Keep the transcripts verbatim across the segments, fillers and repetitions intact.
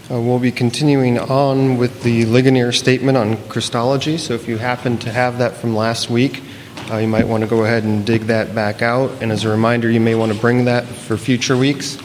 Uh, we'll be continuing on with the Ligonier statement on Christology, so if you happen to have that from last week, uh, you might want to go ahead and dig that back out, and as a reminder, you may want to bring that for future weeks.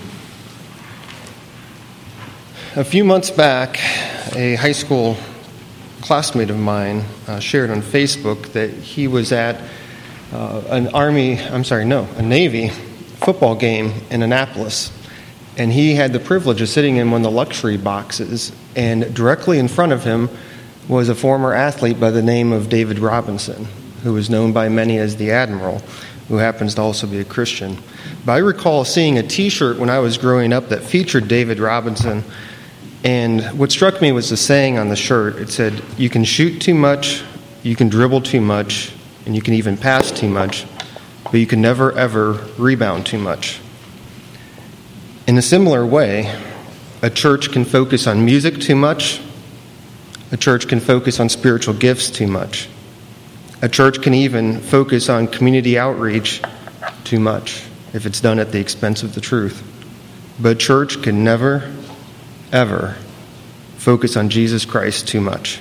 A few months back, a high school classmate of mine uh, shared on Facebook that he was at uh, an Army, I'm sorry, no, a Navy football game in Annapolis. And he had the privilege of sitting in one of the luxury boxes, and directly in front of him was a former athlete by the name of David Robinson, who is known by many as the Admiral, who happens to also be a Christian. But I recall seeing a T-shirt when I was growing up that featured David Robinson, and what struck me was the saying on the shirt. It said, "You can shoot too much, you can dribble too much, and you can even pass too much, but you can never, ever rebound too much." In a similar way, a church can focus on music too much. A church can focus on spiritual gifts too much. A church can even focus on community outreach too much if it's done at the expense of the truth. But a church can never, ever focus on Jesus Christ too much.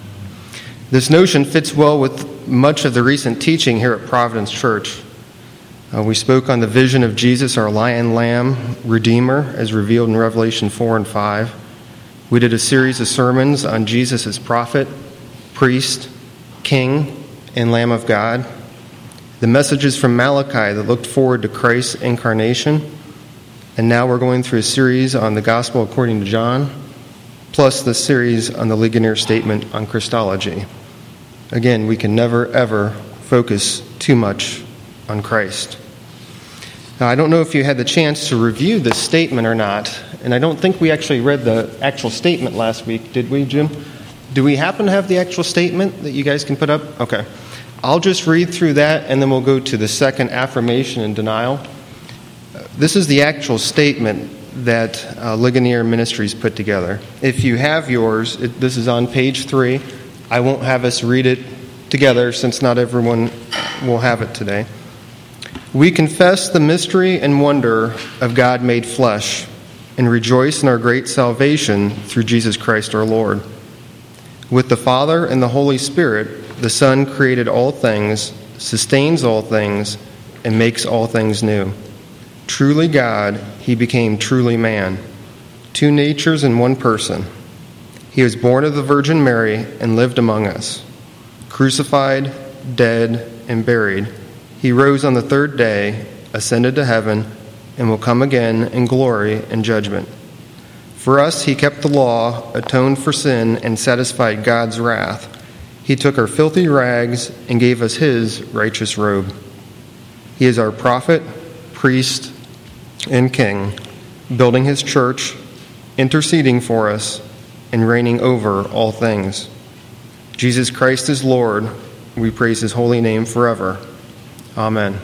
This notion fits well with much of the recent teaching here at Providence Church. Uh, we spoke on the vision of Jesus, our lion, lamb, redeemer, as revealed in Revelation four and five. We did a series of sermons on Jesus as prophet, priest, king, and Lamb of God. The messages from Malachi that looked forward to Christ's incarnation. And now we're going through a series on the Gospel according to John, plus the series on the Ligonier statement on Christology. Again, we can never, ever focus too much on Christ. Now, I don't know if you had the chance to review this statement or not, and I don't think we actually read the actual statement last week, did we, Jim? Do we happen to have the actual statement that you guys can put up? Okay. I'll just read through that, and then we'll go to the second affirmation and denial. This is the actual statement that uh, Ligonier Ministries put together. If you have yours, it, this is on page three. I won't have us read it together since not everyone will have it today. We confess the mystery and wonder of God made flesh and rejoice in our great salvation through Jesus Christ our Lord. With the Father and the Holy Spirit, the Son created all things, sustains all things, and makes all things new. Truly God, he became truly man, two natures in one person. He was born of the Virgin Mary and lived among us. Crucified, dead, and buried, he rose on the third day, ascended to heaven, and will come again in glory and judgment. For us, he kept the law, atoned for sin, and satisfied God's wrath. He took our filthy rags and gave us his righteous robe. He is our prophet, priest, and king, building his church, interceding for us, and reigning over all things. Jesus Christ is Lord. We praise his holy name forever. Amen.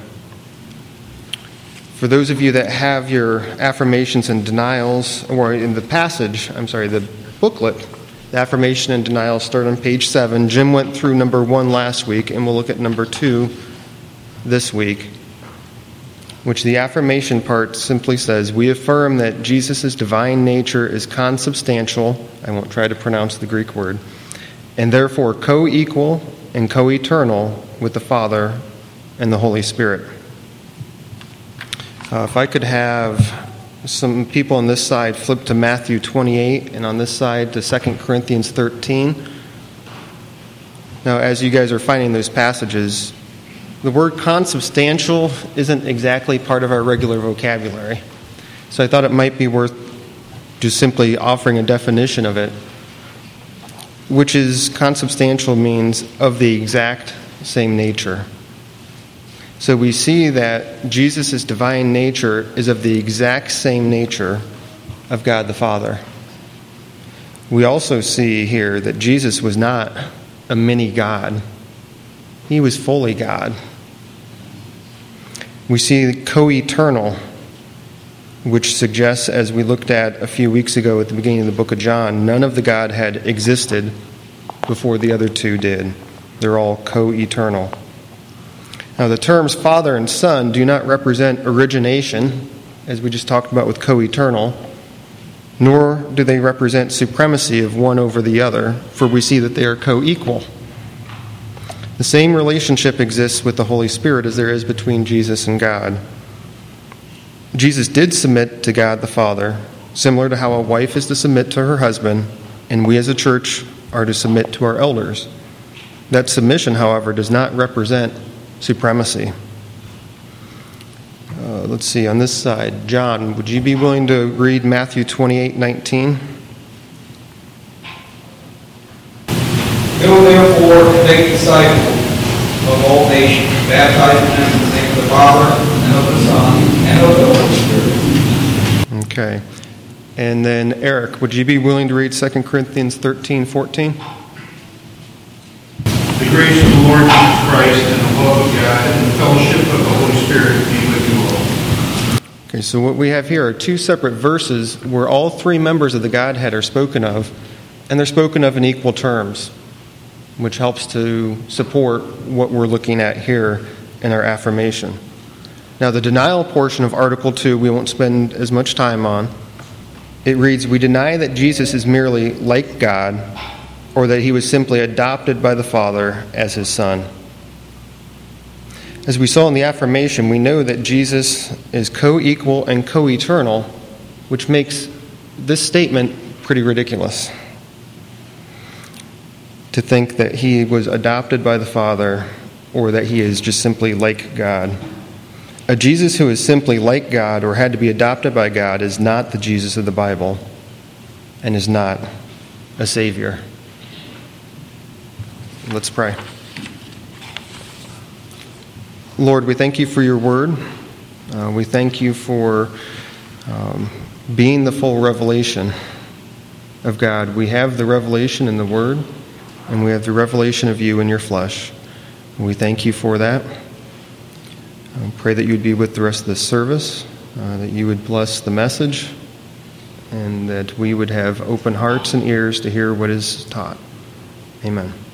For those of you that have your affirmations and denials, or in the passage, I'm sorry, the booklet, the affirmation and denials start on page seven. Jim went through number one last week, and we'll look at number two this week, which the affirmation part simply says, we affirm that Jesus' divine nature is consubstantial, I won't try to pronounce the Greek word, and therefore co-equal and co-eternal with the Father and the Holy Spirit. Uh, if I could have some people on this side flip to Matthew twenty-eight, and on this side to Second Corinthians thirteen. Now, as you guys are finding those passages, the word consubstantial isn't exactly part of our regular vocabulary. So I thought it might be worth just simply offering a definition of it, which is consubstantial means of the exact same nature. So we see that Jesus' divine nature is of the exact same nature of God the Father. We also see here that Jesus was not a mini God. He was fully God. We see co-eternal, which suggests, as we looked at a few weeks ago at the beginning of the book of John, none of the Godhead existed before the other two did. They're all co-eternal. Now, the terms Father and Son do not represent origination, as we just talked about with co-eternal, nor do they represent supremacy of one over the other, for we see that they are co-equal. The same relationship exists with the Holy Spirit as there is between Jesus and God. Jesus did submit to God the Father, similar to how a wife is to submit to her husband, and we as a church are to submit to our elders. That submission, however, does not represent supremacy. Uh, let's see, on this side, John, would you be willing to read Matthew twenty-eight nineteen? Go therefore and make disciples of all nations, baptizing them in the name of the Father, and of the Son, and of the Holy Spirit. Okay. And then, Eric, would you be willing to read Second Corinthians thirteen fourteen? The grace of the Lord Jesus Christ and the love of God and the fellowship of the Holy Spirit be with you all. Okay, so what we have here are two separate verses where all three members of the Godhead are spoken of, and they're spoken of in equal terms, which helps to support what we're looking at here in our affirmation. Now, the denial portion of Article two we won't spend as much time on. It reads, "We deny that Jesus is merely like God, or that he was simply adopted by the Father as his Son." As we saw in the affirmation, we know that Jesus is co-equal and co-eternal, which makes this statement pretty ridiculous. To think that he was adopted by the Father, or that he is just simply like God. A Jesus who is simply like God or had to be adopted by God is not the Jesus of the Bible and is not a Savior. Let's pray. Lord, we thank you for your word. Uh, we thank you for um, being the full revelation of God. We have the revelation in the word, and we have the revelation of you in your flesh. And we thank you for that. I pray that you would be with the rest of this service, uh, that you would bless the message, and that we would have open hearts and ears to hear what is taught. Amen.